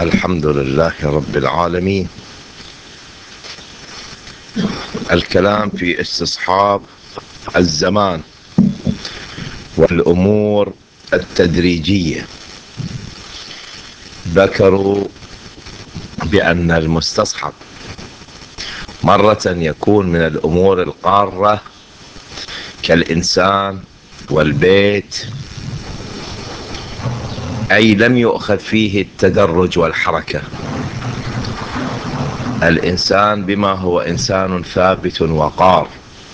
الحمد لله رب العالمين. الكلام في استصحاب الزمان والأمور التدريجية. ذكروا بأن المستصحب مرة يكون من الأمور القارة كالإنسان والبيت، أي لم يؤخذ فيه التدرج والحركة. الإنسان بما هو إنسان ثابت وقار،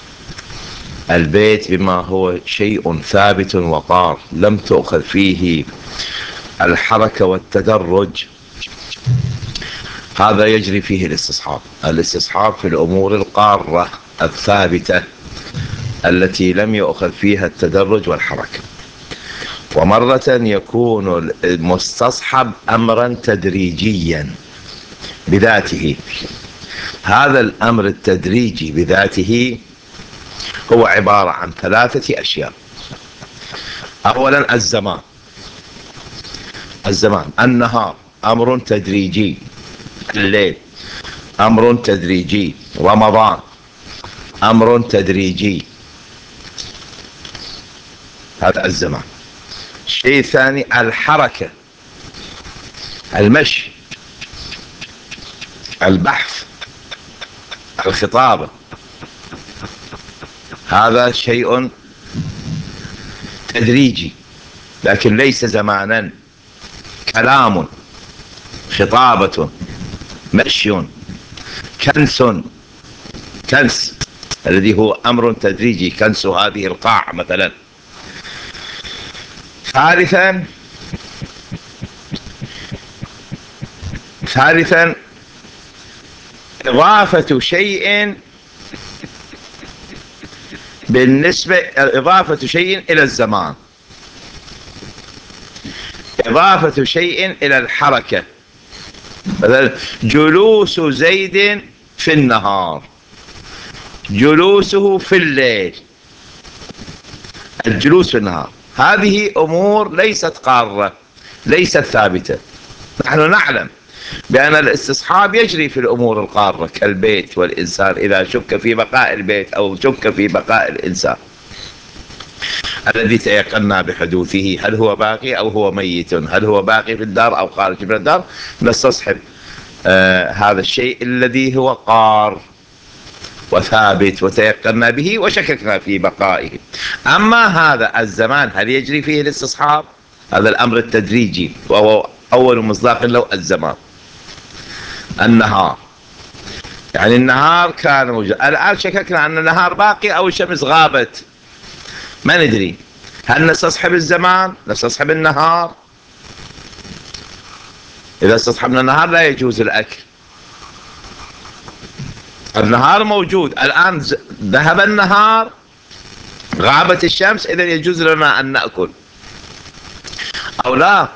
البيت بما هو شيء ثابت وقار لم تؤخذ فيه الحركة والتدرج، هذا يجري فيه الاستصحاب في الأمور القارة الثابتة التي لم يؤخذ فيها التدرج والحركة. ومرة يكون المستصحب أمرا تدريجيا بذاته. هذا الأمر التدريجي بذاته هو عبارة عن 3 أشياء. أولا الزمان. النهار أمر تدريجي، الليل أمر تدريجي، رمضان أمر تدريجي. هذا الزمان. الشيء الثاني الحركة، المشي، البحث، الخطابة، هذا شيء تدريجي لكن ليس زمانا. كلام، خطابة، مشي، كنس الذي هو أمر تدريجي، كنس هذه القاع مثلا. ثالثا إضافة شيء إضافة شيء إلى الزمان، إضافة شيء إلى الحركة. مثلا جلوس زيد في النهار، جلوسه في الليل. الجلوس في النهار هذه أمور ليست قارة، ليست ثابتة. نحن نعلم بأن الاستصحاب يجري في الأمور القارة كالبيت والإنسان، إذا شك في بقاء البيت أو شك في بقاء الإنسان الذي تيقنا بحدوثه، هل هو باقي أو هو ميت، هل هو باقي في الدار أو خارج من الدار. نستصحب هذا الشيء الذي هو قار وثابت وتيقنا به وشككنا في بقائه. أما هذا الزمان هل يجري فيه الاستصحاب؟ هذا الأمر التدريجي وهو أول مصداق له الزمان. النهار يعني النهار كان موجود، الآن شككنا أن النهار باقي أو الشمس غابت، ما ندري. هل نستصحب الزمان؟ نستصحب النهار؟ إذا استصحبنا النهار لا يجوز الأكل. النهار موجود الآن، ذهب النهار، غابت الشمس، إذا يجوز لنا أن نأكل أو لا.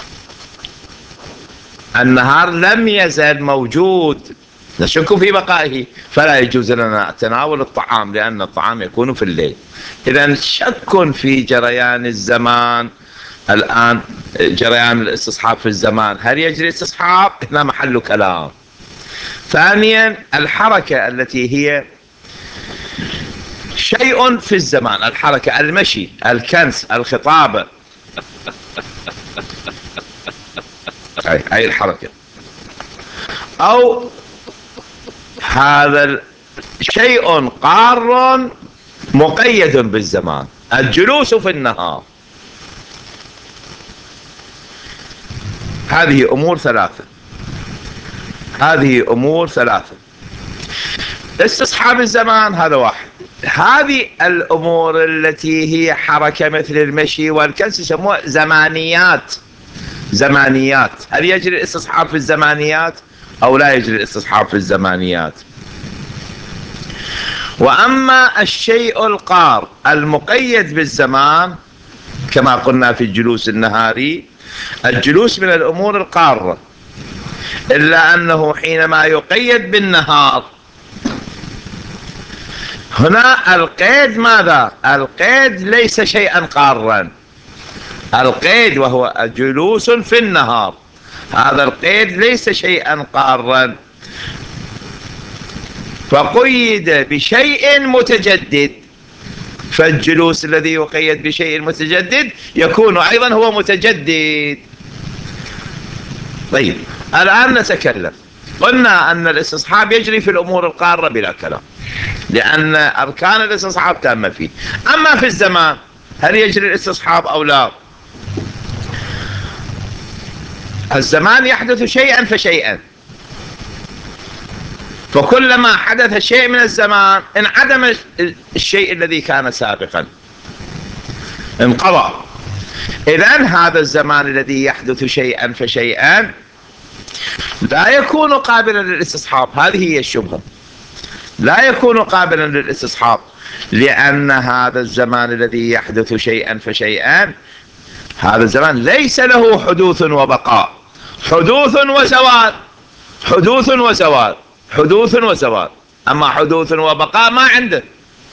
النهار لم يزل موجود، نشك في بقائه، فلا يجوز لنا تناول الطعام لأن الطعام يكون في الليل. إذا شك في جريان الزمان. الآن جريان الاستصحاب في الزمان، هل يجري استصحاب؟ هنا محل كلام. ثانيا الحركة التي هي شيء في الزمان، الحركة، المشي، الكنس، الخطابة، أي الحركة. أو هذا شيء قار مقيد بالزمان، الجلوس في النهار. هذه أمور ثلاثة. استصحاب الزمان هذا واحد. هذه الأمور التي هي حركة مثل المشي والكنس يسموها زمانيات. هل يجري الاستصحاب في الزمانيات أو لا يجري الاستصحاب في الزمانيات؟ وأما الشيء القار المقيد بالزمان كما قلنا في الجلوس النهاري، الجلوس من الأمور القارة، إلا أنه حينما يقيد بالنهار هنا القيد ماذا؟ القيد ليس شيئا قارا. القيد وهو جلوس في النهار، هذا القيد ليس شيئا قارا، فقيد بشيء متجدد، فالجلوس الذي يقيد بشيء متجدد يكون أيضا هو متجدد. طيب الآن نتكلم. قلنا أن الاستصحاب يجري في الأمور القارة بلا كلام، لأن أركان الاستصحاب تامة فيه. أما في الزمان هل يجري الاستصحاب أو لا؟ الزمان يحدث شيئا فشيئا، فكلما حدث شيء من الزمان انعدم الشيء الذي كان سابقا، انقضى. إذن هذا الزمان الذي يحدث شيئا فشيئا لا يكون قابلا للاستصحاب. هذه هي الشبهة، لا يكون قابلا للاستصحاب، لأن هذا الزمان الذي يحدث شيئا فشيئا هذا الزمان ليس له حدوث وبقاء، حدوث وزوال، حدوث وزوال، حدوث وزوال. أما حدوث وبقاء ما عنده.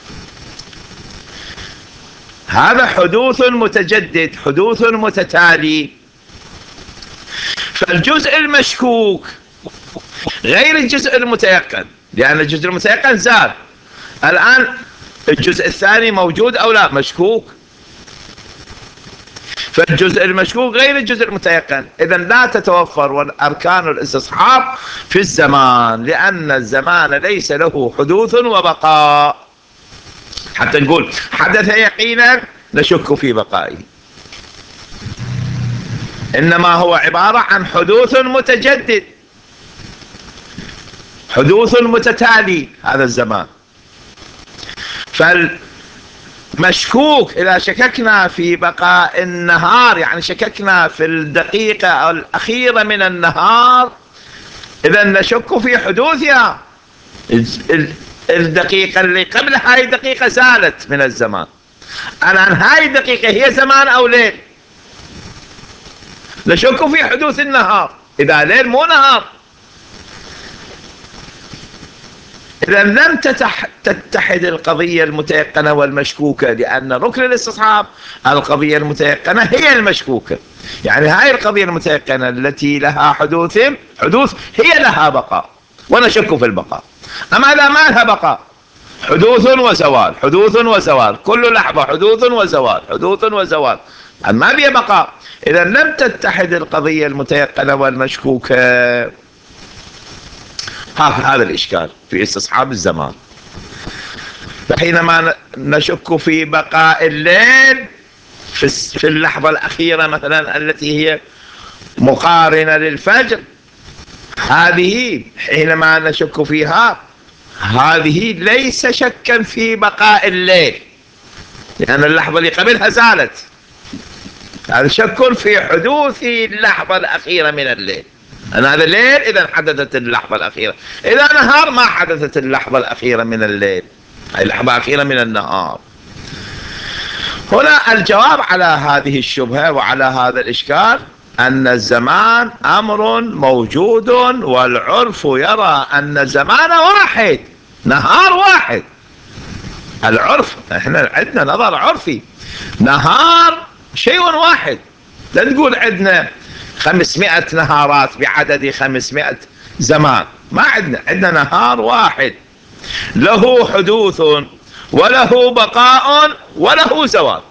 هذا حدوث متجدد، حدوث متتالي. فالجزء المشكوك غير الجزء المتيقن، لأن الجزء المتيقن زال. الآن الجزء الثاني موجود أو لا؟ مشكوك. فالجزء المشكوك غير الجزء المتيقن. إذن لا تتوفر أركان الاستصحاب في الزمان، لأن الزمان ليس له حدوث وبقاء حتى نقول حدث يقينا نشك في بقائه، إنما هو عبارة عن حدوث متجدد، حدوث متتالي هذا الزمان. فالمشكوك إذا شككنا في بقاء النهار، يعني شككنا في الدقيقة الأخيرة من النهار، إذا نشك في حدوثها. الدقيقة اللي قبل هاي الدقيقة زالت من الزمان، الآن هاي الدقيقة هي زمان أو ليل؟ نشك في حدوث النهار، إذا ليل مو نهار. إذا لم تتحد القضية المتيقنة والمشكوكة، لأن ركن الاستصحاب القضية المتيقنة هي المشكوكة. يعني هاي القضية المتيقنة التي لها حدوث هي لها بقاء ونشك في البقاء. أما إذا ما لها بقاء، حدوث وزوال، حدوث وزوال، كل لحظة حدوث وزوال، حدوث وزوال، ما بها بقاء. إذا لم تتحد القضية المتيقنة والمشكوكة. هذا الإشكال في استصحاب الزمان. فحينما نشك في بقاء الليل في اللحظة الأخيرة مثلا التي هي مقارنة للفجر، هذه حينما نشك فيها هذه ليس شكا في بقاء الليل، لأن اللحظة اللي قبلها زالت. هذا شك في حدوث اللحظة الأخيرة من الليل، أن هذا الليل إذا حدثت اللحظة الأخيرة. إذا نهار ما حدثت اللحظة الأخيرة من الليل، أي اللحظة الأخيرة من النهار. هنا الجواب على هذه الشبهة وعلى هذا الإشكال أن الزمان أمر موجود، والعرف يرى أن الزمان واحد، نهار واحد. العرف احنا عندنا نظر عرفي، نهار شيء واحد. لا نقول عندنا 500 نهارات بعدد 500 زمان، ما عندنا نهار واحد له حدوث وله بقاء وله زوال.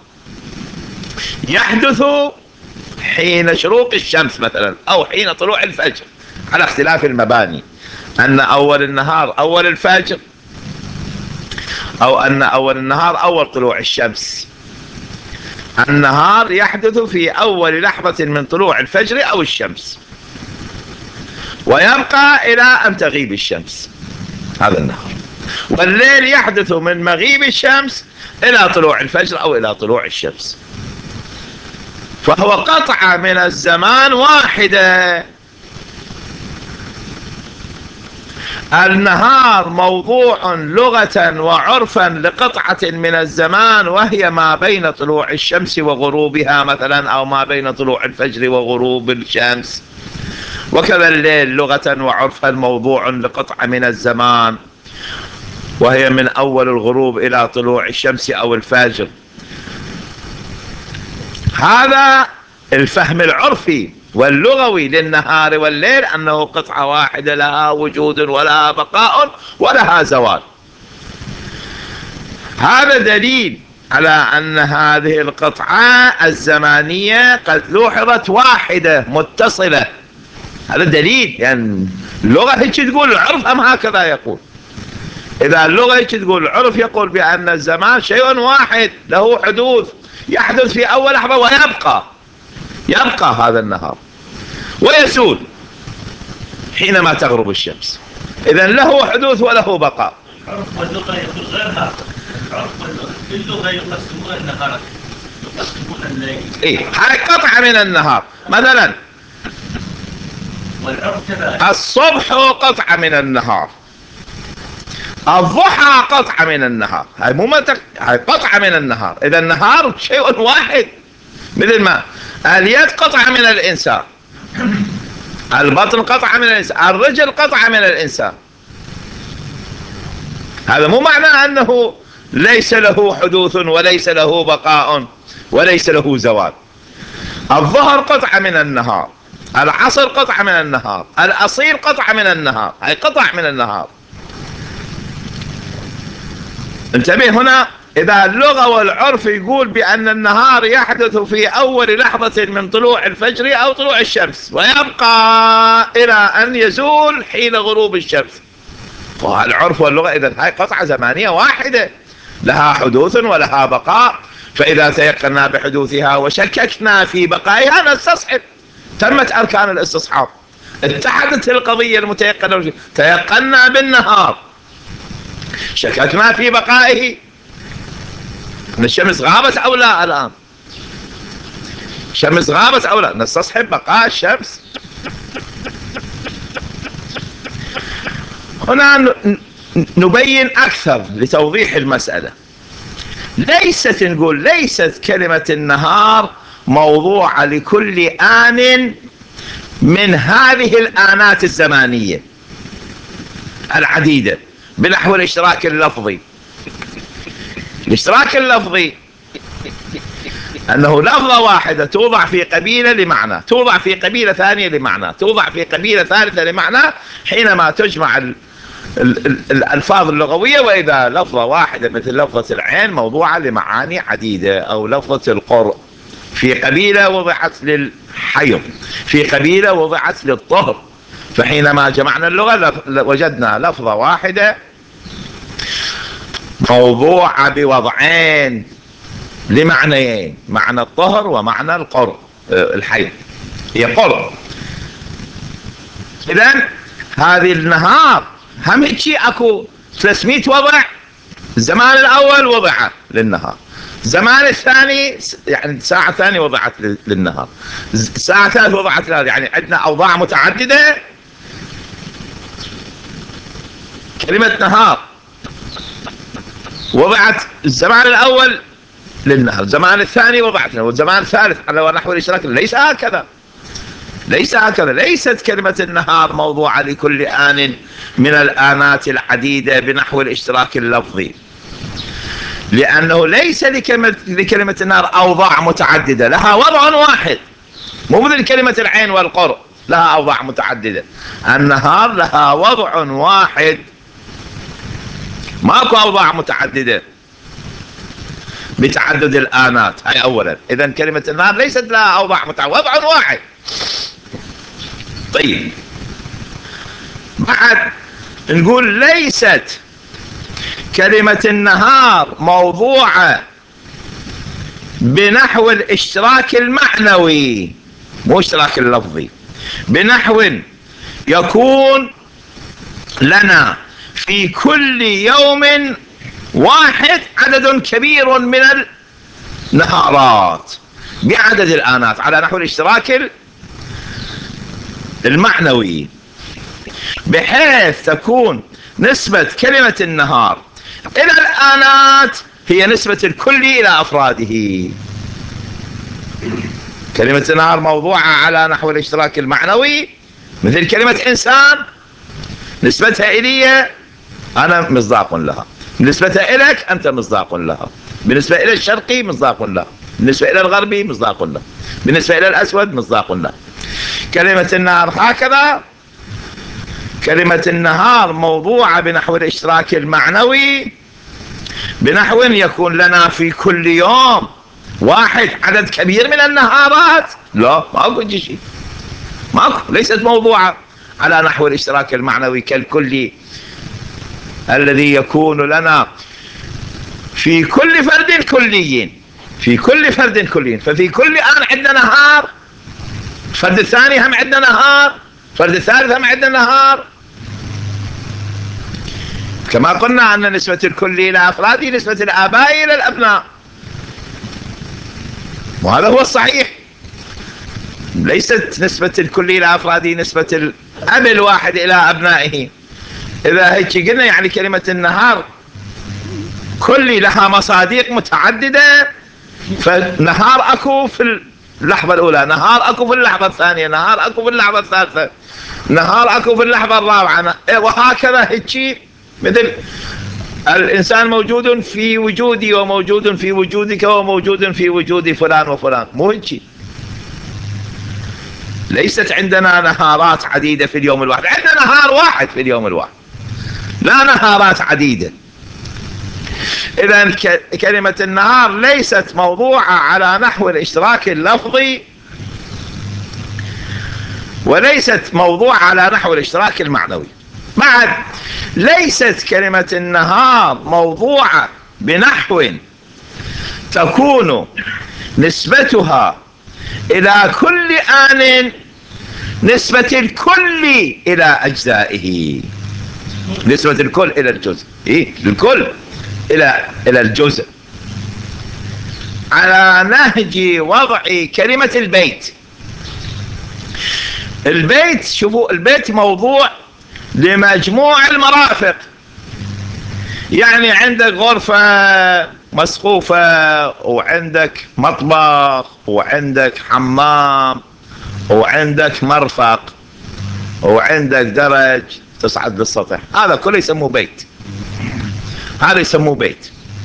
يحدث حين شروق الشمس مثلا أو حين طلوع الفجر، على اختلاف المباني، أن أول النهار أول الفجر، أو أن أول النهار أول طلوع الشمس. النهار يحدث في أول لحظة من طلوع الفجر أو الشمس، ويبقى إلى أن تغيب الشمس، هذا النهار. والليل يحدث من مغيب الشمس إلى طلوع الفجر أو إلى طلوع الشمس. فهو قطعة من الزمان واحدة. النهار موضوع لغة وعرفا لقطعة من الزمان، وهي ما بين طلوع الشمس وغروبها مثلا، أو ما بين طلوع الفجر وغروب الشمس. وكذا الليل لغة وعرفا موضوع لقطعة من الزمان، وهي من أول الغروب إلى طلوع الشمس أو الفجر. هذا الفهم العرفي. واللغوي للنهار والليل أنه قطعة واحدة لها وجود ولها بقاء ولها زوال. هذا دليل على أن هذه القطعة الزمانية قد لوحظت واحدة متصلة. هذا دليل، يعني اللغة هيك تقول، العرف هم هكذا يقول. إذا اللغة هيك تقول، العرف يقول بأن الزمان شيء واحد له حدوث، يحدث في أول لحظة ويبقى هذا النهار ويزول حينما تغرب الشمس. إذن له حدوث وله بقاء. العرف واللغة يقول غير هذا. العرف واللغة في اللغة يقسمون النهار، يقسمون الليل. إيه، هاي قطعة من النهار مثلا. والعرف كذلك. الصبح قطعة من النهار، الضحى قطعة من النهار. هاي قطعة من النهار. إذا النهار شيء واحد، مثل ما اليد قطعة من الإنسان، البطن قطعة من الإنسان، الرجل قطعة من الإنسان. هذا مو معناه أنه ليس له حدوث وليس له بقاء وليس له زوال. الظهر قطعة من النهار، العصر قطعة من النهار، الأصيل قطعة من النهار. هاي قطع من النهار. انتبه هنا، إذا اللغة والعرف يقول بأن النهار يحدث في أول لحظة من طلوع الفجر أو طلوع الشمس ويبقى إلى أن يزول حين غروب الشمس، والعرف واللغة إذن هاي قطعة زمانية واحدة لها حدوث ولها بقاء. فإذا تيقنا بحدوثها وشككنا في بقائها نستصحب. تمت أركان الاستصحاب، اتحدت القضية المتيقنة. تيقنا بالنهار، شككنا في بقائه، أن الشمس غابت أو لا. الآن الشمس غابت أو لا، نستصحب بقاء الشمس. هنا نبين أكثر لتوضيح المسألة. ليست كلمة النهار موضوعة لكل آن من هذه الآنات الزمانية العديدة بنحو الاشتراك اللفظي. الاشتراك اللفظي أنه لفظة واحدة توضع في قبيلة لمعنى، توضع في قبيلة ثانية لمعنى، توضع في قبيلة ثالثة لمعنى، حينما تجمع الألفاظ اللغوية. وإذا لفظة واحدة مثل لفظة العين موضوعة لمعاني عديدة، أو لفظة القرء في قبيلة وضعت للحيض، في قبيلة وضعت للطهر. فحينما جمعنا اللغة وجدنا لفظة واحدة موضوعة بوضعين لمعنيين، معنى الطهر ومعنى القرء الحيض، هي قرء. إذن هذه النهار هم هيك اكو 300 وضع. الزمان الأول وضع للنهار، الزمان الثاني يعني الساعة الثانية وضعت للنهار، الساعة الثالثة وضعت لها. يعني عندنا أوضاع متعددة. كلمة نهار وضعت الزمان الأول للنهار، الزمان الثاني وضعت له، والزمان الثالث على نحو الاشتراك. ليس هكذا. ليست كلمة النهار موضوعة لكل آن من الآنات العديدة بنحو الاشتراك اللفظي، لأنه ليس لكلمة النهار أوضاع متعددة لها وضع واحد، مو مثل كلمة العين والقرء لها أوضاع متعددة. النهار لها وضع واحد، ماكو أوضاع متعددة بتعدد الآنات. هاي أولا. إذن كلمة النهار ليست لها أوضاع متعددة، وضع واحد. طيب، بعد نقول ليست كلمة النهار موضوعة بنحو الاشتراك المعنوي، مو اشتراك اللفظي، بنحو يكون لنا في كل يوم واحد عدد كبير من النهارات بعدد الآنات على نحو الاشتراك المعنوي، بحيث تكون نسبة كلمة النهار إلى الآنات هي نسبة الكل إلى أفراده. كلمة النهار موضوعة على نحو الاشتراك المعنوي، مثل كلمة إنسان نسبتها إلي أنا مصداق لها، بالنسبة إليك أنت مصداق لها، بالنسبة إلى الشرقي مصداق لها، بالنسبة إلى الغربي مصداق له، بالنسبة إلى الأسود مصداق له. كلمة النهار هكذا، كلمة النهار موضوعة بنحو الاشتراك المعنوي، بنحو يكون لنا في كل يوم واحد عدد كبير من النهارات. لا، ماكو شيء، ماكو، ليست موضوعة على نحو الاشتراك المعنوي كالكلي الذي يكون لنا في كل فرد كلي، في كل فرد كلي. ففي كل آن عندنا نهار، الفرد الثاني هم عندنا نهار، الفرد الثالث هم عندنا نهار. كما قلنا أن نسبة الكلي إلى أفراده نسبة الآباء إلى الأبناء، وهذا هو الصحيح. ليست نسبة الكلي إلى أفراده نسبة الأب الواحد إلى أبنائه. إذا هيك قلنا يعني كلمة النهار كلي لها مصادق متعددة، فنهار أكو في اللحظة الأولى، نهار أكو في اللحظة الثانية، نهار أكو في اللحظة الثالثة، نهار أكو في اللحظة الرابعة، وهكذا هيك. مثل الإنسان موجود في وجودي وموجود في وجودك وموجود في وجود فلان وفلان، مو هيك. ليست عندنا نهارات عديدة في اليوم الواحد، عندنا نهار واحد في اليوم الواحد، لا نهارات عديدة. إذن كلمة النهار ليست موضوعة على نحو الاشتراك اللفظي، وليست موضوعة على نحو الاشتراك المعنوي. بعد ليست كلمة النهار موضوعة بنحو تكون نسبتها إلى كل آن نسبة الكل إلى أجزائه، نسبة الكل إلى الجزء، الكل إلى الجزء، على نهج وضع كلمة البيت. البيت، شوفوا، البيت موضوع لمجموع المرافق. يعني عندك غرفة مسقوفة، وعندك مطبخ، وعندك حمام، وعندك مرفق، وعندك درج تصعد للسطح، هذا كله يسموه بيت، هذا يسموه بيت.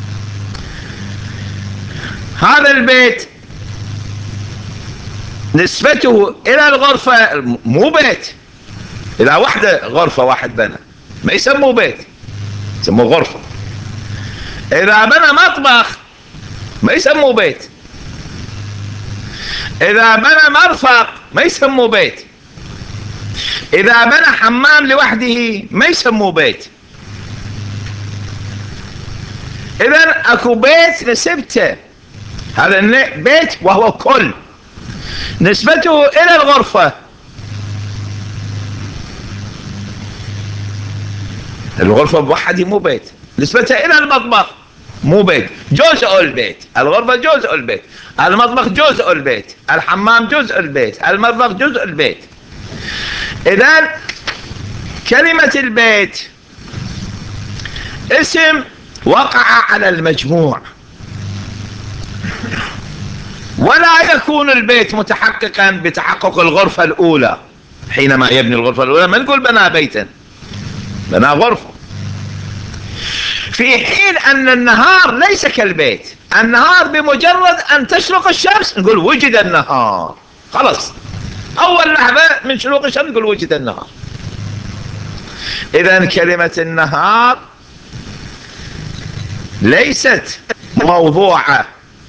هذا البيت نسبته إلى الغرفة مو بيت. إذا واحدة غرفة واحد بنى ما يسموه بيت، يسموه غرفة. إذا بنى مطبخ ما يسموه بيت. إذا بنى مرفق ما يسموه بيت. إذا بنى حمام لوحده ما يسموه بيت. إذن أكو بيت نسبته، هذا بيت وهو كل، نسبته إلى الغرفة. الغرفة بوحدها مو بيت، نسبتها إلى المطبخ مو بيت، جزء البيت. الغرفة جزء البيت، المطبخ جزء البيت، الحمام جزء البيت، المطبخ جزء البيت. إذن كلمة البيت اسم وقع على المجموع، ولا يكون البيت متحققا بتحقق الغرفة الأولى. حينما يبني الغرفة الأولى ما نقول بنى بيتا، بنى غرفة. في حين أن النهار ليس كالبيت، النهار بمجرد أن تشرق الشمس نقول وجد النهار، خلص، أول لحظة من شروق الشمس نقول وجد النهار. إذن كلمة النهار ليست موضوعة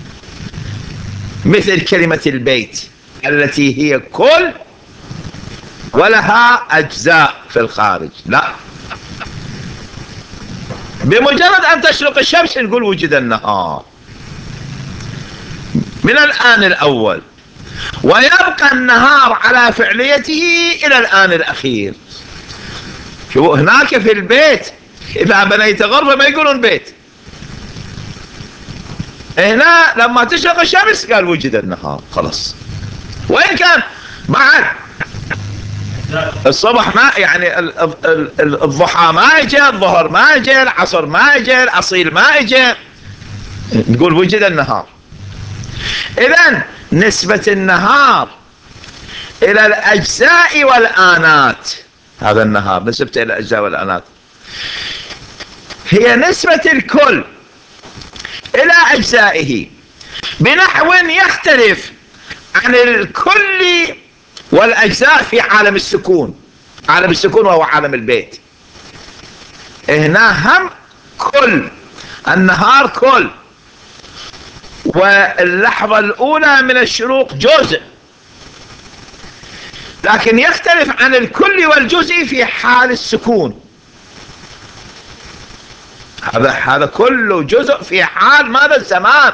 مثل كلمة البيت التي هي كل ولها أجزاء في الخارج، لا، بمجرد أن تشرق الشمس نقول وجد النهار من الآن الأول، ويبقى النهار على فعليته إلى الآن الأخير. شو هناك في البيت إذا بنيت غرفة ما يقولون بيت، هنا لما تشرق الشمس قال وجد النهار، خلاص. وإن كان بعد الصبح ما يعني الضحى ما اجى، الظهر ما اجى، العصر ما اجى، الأصيل ما اجى، نقول وجد النهار. إذن نسبة النهار إلى الأجزاء والآنات، هذا النهار نسبته إلى الأجزاء والآنات، هي نسبة الكل إلى أجزائه بنحو يختلف عن الكل والأجزاء في عالم السكون. عالم السكون وهو عالم البيت. هنا هم كل النهار كل، واللحظة الأولى من الشروق جزء، لكن يختلف عن الكل والجزء في حال السكون. هذا كله جزء في حال ماذا؟ الزمان.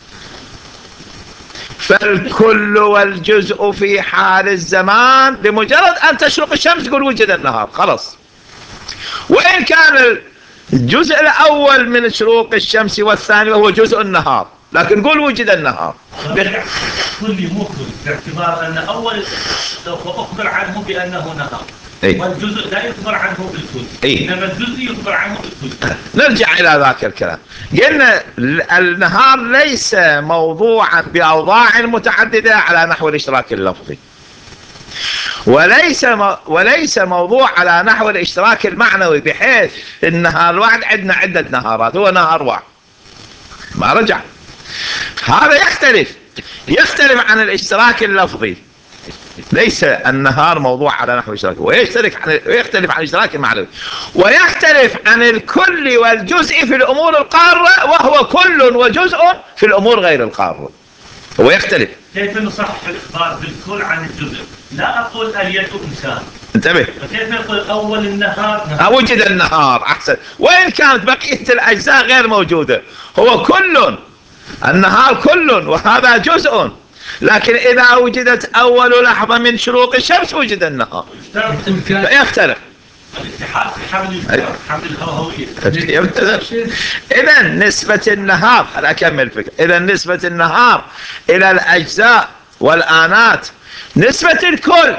فالكل والجزء في حال الزمان، بمجرد أن تشرق الشمس تقول وجد النهار، خلاص. وإن كان الجزء الأول من شروق الشمس والثاني وهو جزء النهار، لكن قول وجد النهار. كل ممكن باعتبار أن أول سوف أخبر عنه بأنه نهار، والجزء لا يخبر عنه بالكل، إنما الجزء يخبر عنه بالكل. نرجع إلى ذاك الكلام. قلنا النهار ليس موضوعا بأوضاع متعددة على نحو الاشتراك اللفظي، وليس موضوع على نحو الاشتراك المعنوي، بحيث النهار الواحد عندنا عدة نهارات، هو نهار واحد ما رجع. هذا يختلف عن الاشتراك اللفظي. ليس النهار موضوع على نحو الاشتراك، ويختلف عن الاشتراك المعنوي، ويختلف عن الكل والجزء في الامور القارة، وهو كل وجزء في الامور غير القارة. هو يختلف. كيف نصحح الاخبار بالكل عن الجزء؟ لا اقول اليد انسان، انتبه، فكيف يقول اول النهار وجد النهار؟ احسن. وان كانت بقية الاجزاء غير موجودة، هو كل، النهار كل وهذا جزء، لكن إذا وجدت أول لحظة من شروق الشمس وجد النهار. فيختلف. الاتحاد في حمل الهووية. إذا نسبة النهار، أنا أكمل فكرة. إذا نسبة النهار إلى الأجزاء والآنات نسبة الكل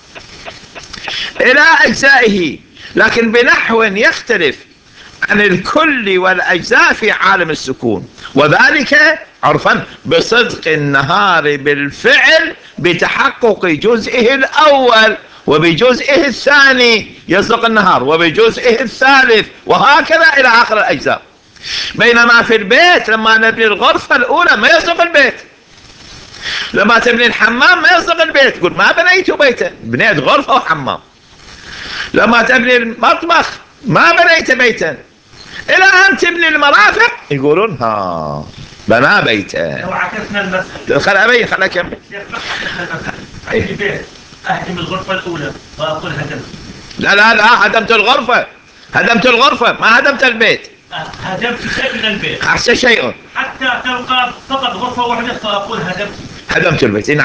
إلى أجزائه، لكن بنحو يختلف عن الكل والأجزاء في عالم السكون، وذلك عرفا بصدق النهار بالفعل بتحقق جزئه الأول، وبجزئه الثاني يصدق النهار، وبجزئه الثالث، وهكذا إلى آخر الأجزاء. بينما في البيت لما نبني الغرفة الأولى ما يصدق البيت، لما تبني الحمام ما يصدق البيت، تقول ما بنيت بيتا، بنيت غرفة وحمام. لما تبني المطبخ ما بنيت بيتا، إلى أن تبني المرافق يقولون ها بنا بيتا. لو عكسنا المسألة خل أكمل. عندي بيت أهدم الغرفة الأولى وأقول هدمت. لا هدمت الغرفة ما هدمت البيت. هدمت شيء من البيت. أحسن شيء. حتى تلقى فقط غرفة واحدة فأقول هدمت البيت. نعم.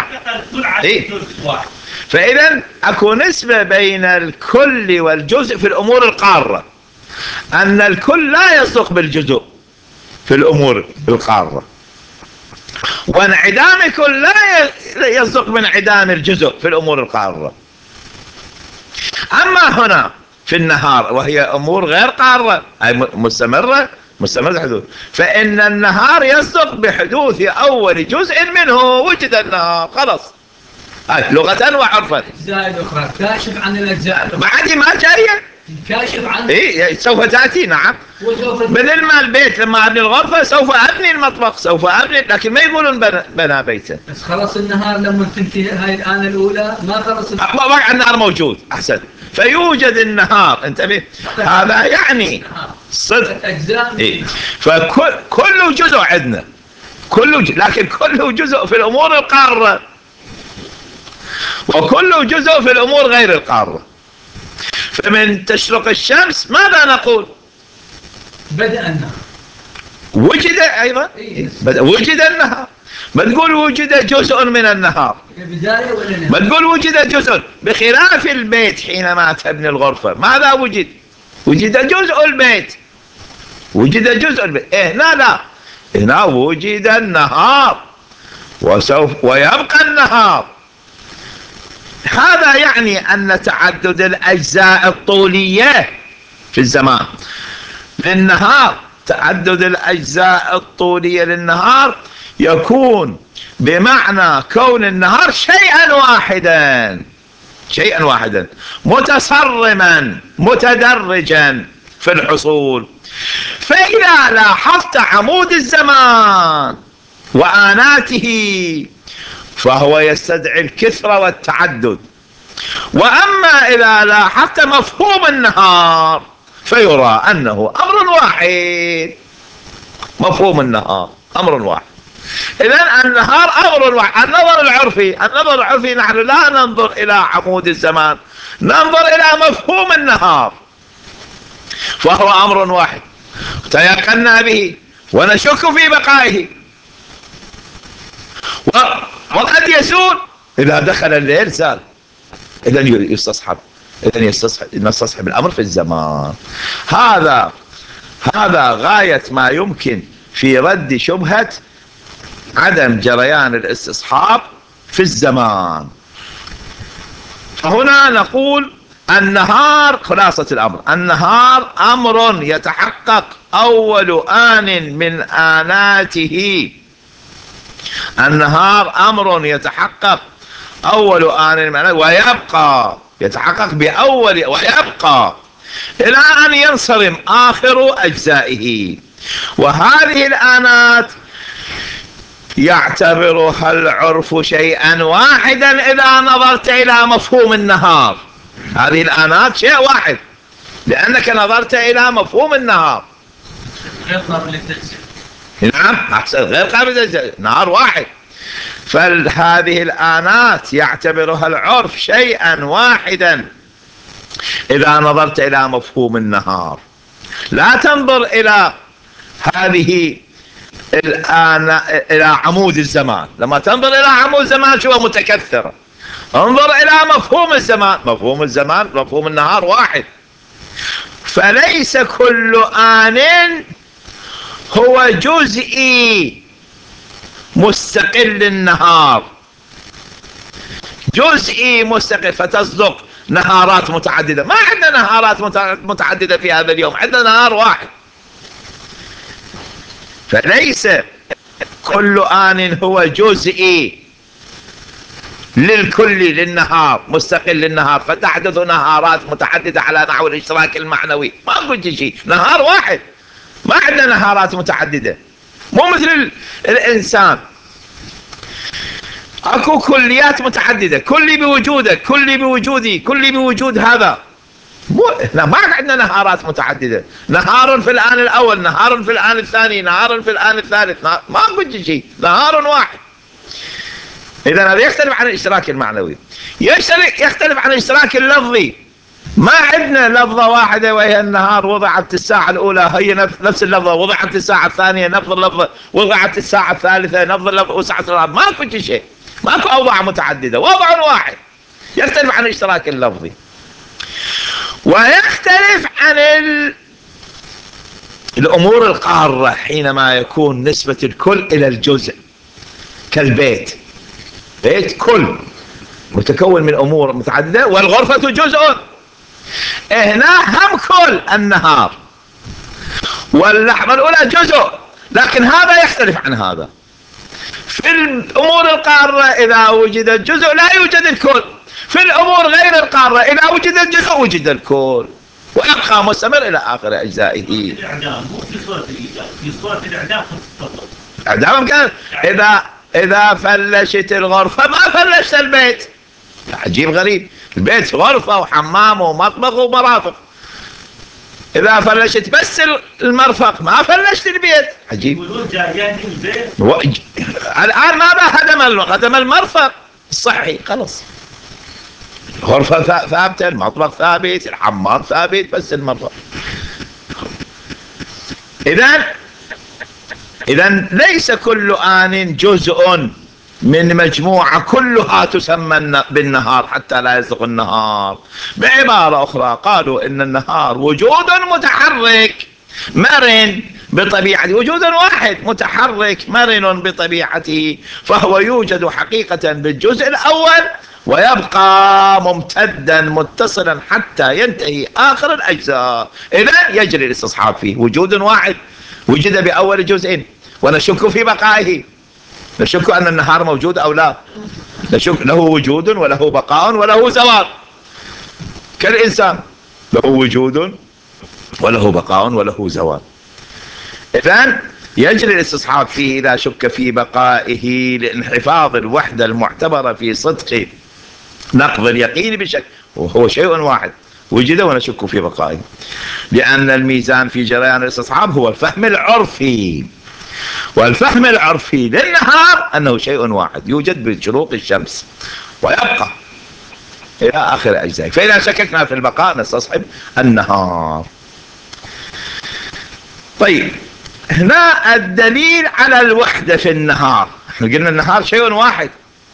فإذا أكو نسبة بين الكل والجزء في الأمور القارة، أن الكل لا يصدق بالجزء في الأمور القارة، وانعدام الكل لا يصدق بانعدام الجزء في الأمور القارة. أما هنا في النهار وهي أمور غير قارة أي مستمرة الحدوث، فإن النهار يصدق بحدوث أول جزء منه وجد النهار، خلاص. لغة وعرفا. الأجزاء الأخرى كاشف عن الأجزاء الأخرى. بعد ما جاية كاشف عن سوف تأتي. نعم. بدل ما البيت لما أبني الغرفة سوف أبني المطبخ، سوف أبني، لكن ما يقولون بنا بيتا. بس خلص النهار لما تنتهي هاي الآن الأولى ما خلص وقع النهار موجود. أحسن. فيوجد النهار. انتبه، هذا يعني صدق أجزاء. فكل جزء عندنا، لكن كل جزء في الأمور القارة، وكل جزء في الأمور غير القارة. فمن تشرق الشمس ماذا نقول؟ بدأ النهار. وجد أيضا وجد النهار. ما تقول وجد جزء من النهار، بداية ولا نهاية؟ ما تقول وجد جزء. بخلاف البيت حينما تبني الغرفة ماذا وجد؟ وجد جزء البيت، وجد جزء البيت. هنا وجد النهار ويبقى النهار. هذا يعني أن تعدد الأجزاء الطولية في الزمان للنهار، تعدد الأجزاء الطولية للنهار يكون بمعنى كون النهار شيئا واحدا متصرما متدرجا في الحصول. فإذا لاحظت عمود الزمان وآناته فهو يستدعي الكثرة والتعدد. وأما إذا لاحظت مفهوم النهار فيرى أنه أمر واحد. مفهوم النهار أمر واحد. إذن النهار أمر واحد. النظر العرفي نحن لا ننظر إلى عمود الزمان، ننظر إلى مفهوم النهار، فهو أمر واحد تيقنا به ونشك في بقائه. وقد يزول إذا دخل الليل زال. إذن نستصحب الأمر في الزمان. هذا غاية ما يمكن في رد شبهة عدم جريان الاستصحاب في الزمان. فهنا نقول النهار، خلاصة الأمر، النهار أمر يتحقق أول آن من آناته. النهار أمر يتحقق أول آن من آناته ويبقى، يتحقق بأول ويبقى إلى أن ينصرم آخر أجزائه. وهذه الآنات يعتبرها العرف شيئا واحدا إذا نظرت إلى مفهوم النهار. هذه الآنات شيء واحد لأنك نظرت إلى مفهوم النهار. غير قابل للتجزئة. نعم أحسن، غير قابل للتجزئة، نهار واحد. فهذه الآنات يعتبرها العرف شيئا واحدا إذا نظرت إلى مفهوم النهار. لا تنظر إلى هذه الآن إلى عمود الزمان. لما تنظر إلى عمود الزمان شو متكثرة. انظر إلى مفهوم الزمان. مفهوم النهار واحد. فليس كل آن هو جزئي مستقل النهار، جزئي مستقل. فتصدق نهارات متعددة. ما عندنا نهارات متعددة في هذا اليوم، عندنا نهار واحد. فليس كل آن هو جزئي للكل للنهار، مستقل للنهار، فتحدث نهارات متعددة على نحو الاشتراك المعنوي. ما قلت شيء، نهار واحد، ما عندنا نهارات متعددة. مو مثل الإنسان، اكو كليات متعددة، كلي بوجودك، كلي بوجودي، كلي بوجود هذا. لا، ما عندنا نهارات متعددة. نهار في الآن الأول، نهار في الآن الثاني، نهار في الآن الثالث. ما قلت شيء، نهار واحد. إذا هذا يختلف عن الاشتراك المعنوي، يختلف عن الاشتراك اللفظي. ما عندنا لفظة واحدة وهي النهار وضعت الساعة الأولى، هي نفس اللفظة وضعت الساعة الثانية، نفس اللفظة وضعت الساعة الثالثة، نفس اللفظة وساعة الرابعة. ما كنت شيء، ماكو أوضاع متعددة، وضع واحد. يختلف عن الاشتراك اللفظي، ويختلف عن الأمور القارة حينما يكون نسبة الكل إلى الجزء، كالبيت. بيت كل متكون من أمور متعددة، والغرفة جزء. هنا هم كل النهار، واللحظة الأولى جزء، لكن هذا يختلف عن هذا. في الأمور القارة إذا وجد الجزء لا يوجد الكل، في الأمور غير القارة إذا وجد الجزء وجد الكل، ويبقى مستمر إلى آخر أجزائه. الإعدام مو في صورة الإيجاب، في صورة الإعدام فقط. إعدام كان إذا فلشت الغرفة ما فلشت البيت. عجيب غريب، البيت غرفة وحمام ومطبخ ومرافق. إذا فلشت بس المرفق ما فلشت البيت. عجيب. الآن ماذا هدم المرفق الصحي، خلص. غرفة ثابتة، المطبخ ثابت، الحمام ثابت، بس المرفق. إذن ليس كل آن جزء من مجموعة كلها تسمى بالنهار حتى لا يصدق النهار. بعبارة أخرى قالوا إن النهار وجود متحرك مرن بطبيعته، وجود واحد متحرك مرن بطبيعته، فهو يوجد حقيقة بالجزء الأول ويبقى ممتدا متصلا حتى ينتهي آخر الأجزاء. إذن يجري الاستصحاب فيه. وجود واحد وجد بأول جزء، ونشك في بقائه. نشك أن النهار موجود أو لا، نشك له وجود وله بقاء وله زوال، كالإنسان له وجود وله بقاء وله زوال. إذن يجري الاستصحاب فيه إذا شك في بقائه لانحفاظ الوحدة المعتبرة في صدق نقض اليقين بشك، وهو شيء واحد وجد ونشك في بقائه، لأن الميزان في جريان الاستصحاب هو الفهم العرفي، والفهم العرفي للنهار أنه شيء واحد يوجد بشروق الشمس ويبقى إلى آخر أجزائه. فإذا شككنا في البقاء نستصحب النهار. طيب هنا الدليل على الوحدة في النهار، قلنا النهار شيء واحد،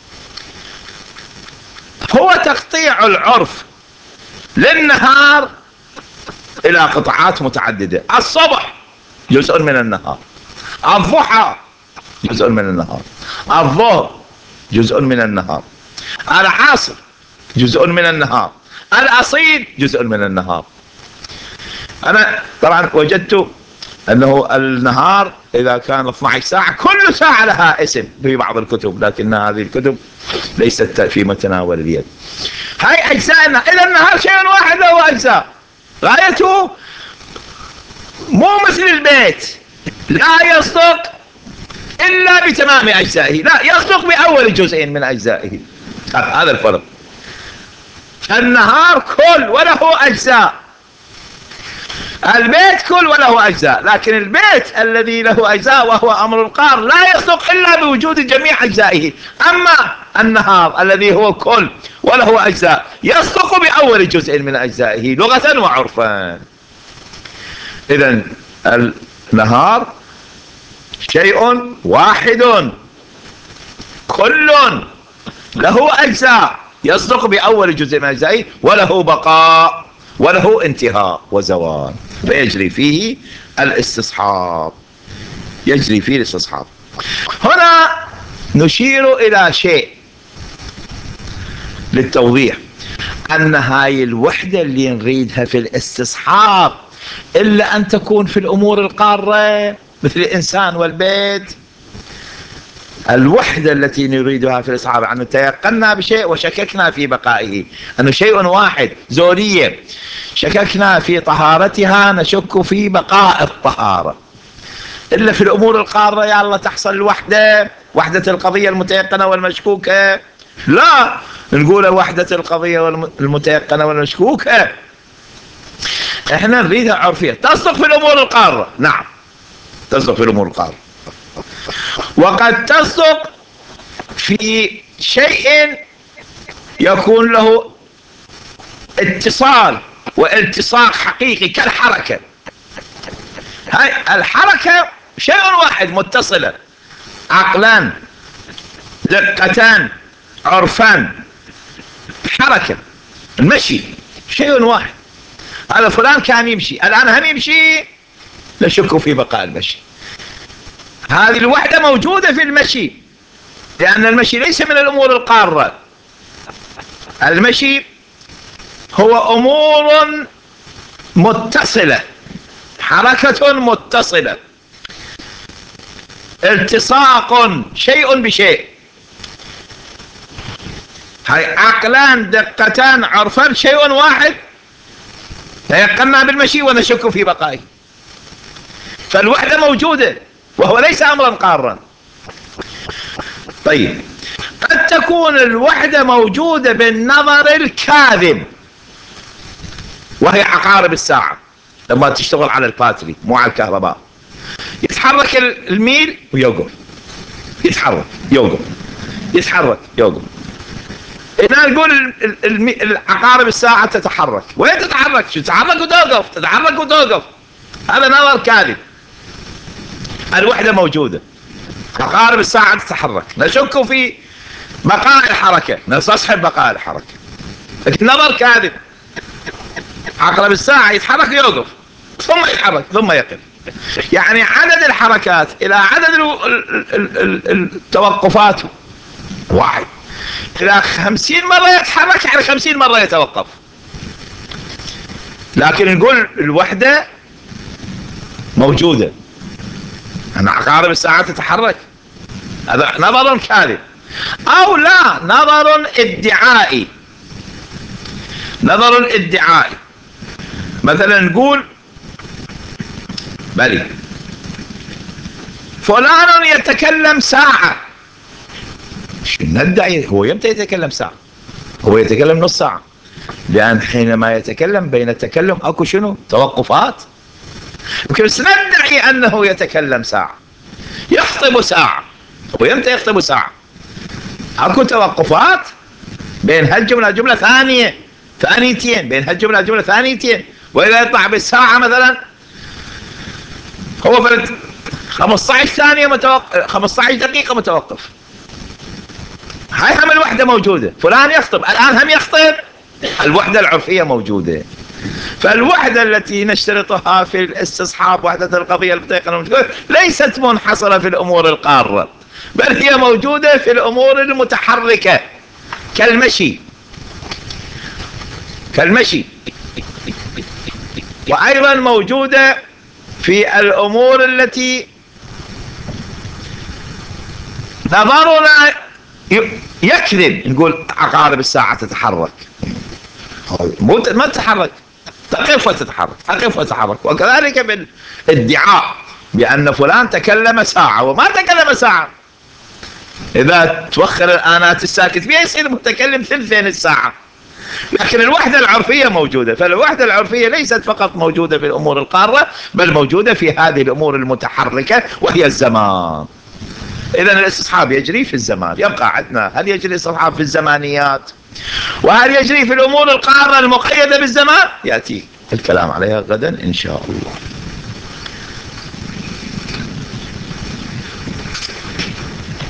هو تقطيع العرف للنهار إلى قطعات متعددة. الصبح جزء من النهار، الضحى جزء من النهار، الظهر جزء من النهار، العصر جزء من النهار، الأصيل جزء من النهار. أنا طبعا وجدت أنه النهار إذا كان 12 ساعة كل ساعة لها اسم في بعض الكتب، لكن هذه الكتب ليست في متناول اليد. هاي أجزاء، إذا النهار شيء واحد له أجزاء، غايته مو مثل البيت لا يصدق إلا بتمام أجزائه، لا يصدق بأول جزء من أجزائه. هذا الفرق. النهار كل وله أجزاء، البيت كل وله أجزاء، لكن البيت الذي له أجزاء وهو أمر القار لا يصدق إلا بوجود جميع أجزائه. أما النهار الذي هو كل وله أجزاء يصدق بأول جزء من أجزائه لغة وعرفا. إذن النهار شيء واحد كل له أجزاء يصدق بأول جزء من أجزائه، وله بقاء وله انتهاء وزوال، فيجري فيه الاستصحاب، يجري فيه الاستصحاب. هنا نشير إلى شيء للتوضيح، أن هاي الوحدة اللي نريدها في الاستصحاب إلا أن تكون في الأمور القارة مثل الإنسان والبيت. الوحدة التي نريدها في الاستصحاب أن تيقنا بشيء وشككنا في بقائه، أنه شيء واحد زورية، شككنا في طهارتها نشك في بقاء الطهارة. إلا في الأمور القارة يا الله تحصل الوحدة، وحدة القضية المتيقنة والمشكوكة، لا نقول وحدة القضية المتيقنة والمشكوكة احنا نريدها عرفية تصدق في الأمور القارة. نعم تصدق في الأمور القارة، وقد تصدق في شيء يكون له اتصال والتصاق حقيقي كالحركة. هاي الحركة شيء واحد متصلة، عقلان دقتان عرفان، حركة المشي شيء واحد. هذا فلان كان يمشي الآن هم يمشي، نشك في بقاء المشي. هذه الوحدة موجودة في المشي، لأن المشي ليس من الأمور القارة، المشي هو أمور متصلة، حركة متصلة، التصاق شيء بشيء. هاي عقلان دقتان عرفان شيء واحد، تيقنا بالمشي ونشك في بقائه. فالوحدة موجودة وهو ليس أمرا قارا. طيب قد تكون الوحدة موجودة بالنظر الكاذب، وهي عقارب الساعة لما تشتغل على الباتري مو على الكهرباء، يتحرك الميل ويوقف، يتحرك يوقف، يتحرك يوقف. هنا نقول عقارب الساعة تتحرك، وين تتحرك؟ تتحرك وتوقف، تتحرك وتوقف، هذا نظر كاذب. الوحدة موجودة، عقارب الساعة تتحرك، نشك في بقاء الحركة، نستصحب بقاء الحركة، لكن نظر كاذب. عقرب الساعة يتحرك ويوقف ثم يتحرك ثم يقف، يعني عدد الحركات إلى عدد التوقفات واحد. إلى 50 مرة يتحرك يعني 50 مرة يتوقف. لكن نقول الوحدة موجودة، أن عقارب الساعة تتحرك، هذا نظر كاذب. أو لا، نظر ادعائي، نظر ادعائي. مثلا نقول بلي فلان يتكلم ساعة، ندعي هو يمتى يتكلم ساعة؟ هو يتكلم نص ساعة، لأن حينما يتكلم بين التكلم أكو شنو؟ توقفات. بس ندعي أنه يتكلم ساعة، يخطب ساعة، هو يمتى يخطب ساعة؟ أكو توقفات بين هالجملة جملة ثانية ثانيتين، بين هالجملة جملة ثانيتين، وإذا يطلع بالساعة مثلا هو 15 ثانية متوقف، 15 دقيقة متوقف. هاي هم الوحدة موجودة. فلان يخطب الآن هم يخطب، الوحدة العرفية موجودة. فالوحدة التي نشترطها في الاستصحاب، وحدة القضية المتيقنة، ليست منحصرة في الأمور القارة، بل هي موجودة في الأمور المتحركة كالمشي وأيضا موجودة في الأمور التي نظرنا يكذب، نقول عقارب الساعة تتحرك، ما تتحرك، تقف وتتحرك. وكذلك بالادعاء بأن فلان تكلم ساعة وما تكلم ساعة، إذا توخر الآنات الساكت فيها يصير متكلم ثلثين الساعة. لكن الوحدة العرفية موجودة. فالوحدة العرفية ليست فقط موجودة في الأمور القارة، بل موجودة في هذه الأمور المتحركة وهي الزمان. إذن الاستصحاب يجري في الزمان. يبقى عندنا هل يجري الاستصحاب في الزمانيات، وهل يجري في الأمور القارة المقيدة بالزمان؟ يأتي الكلام عليها غدا إن شاء الله.